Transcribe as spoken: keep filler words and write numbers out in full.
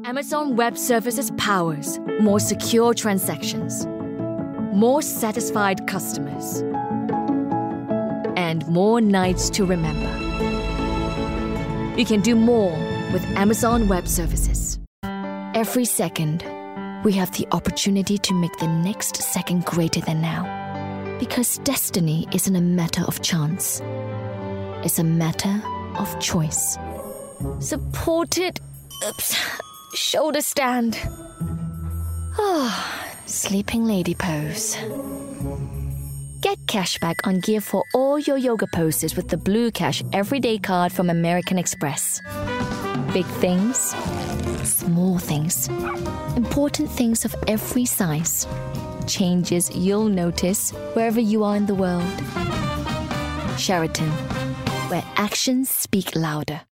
Amazon Web Services powers more secure transactions, more satisfied customers, and more nights to remember. You can do more with Amazon Web Services. Every second, we have the opportunity to make the next second greater than now. Because destiny isn't a matter of chance. It's a matter of choice. Supported, oops, shoulder stand. Ah, sleeping lady pose. Get cashback on gear for all your yoga poses with the Blue Cash Everyday Card from American Express. Big things, small things, important things of every size. Changes you'll notice wherever you are in the world. Sheraton, where actions speak louder.